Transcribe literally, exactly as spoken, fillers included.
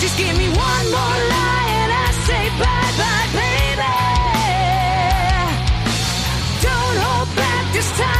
Just give me one more lie and I say bye bye, baby. Don't hold back this time.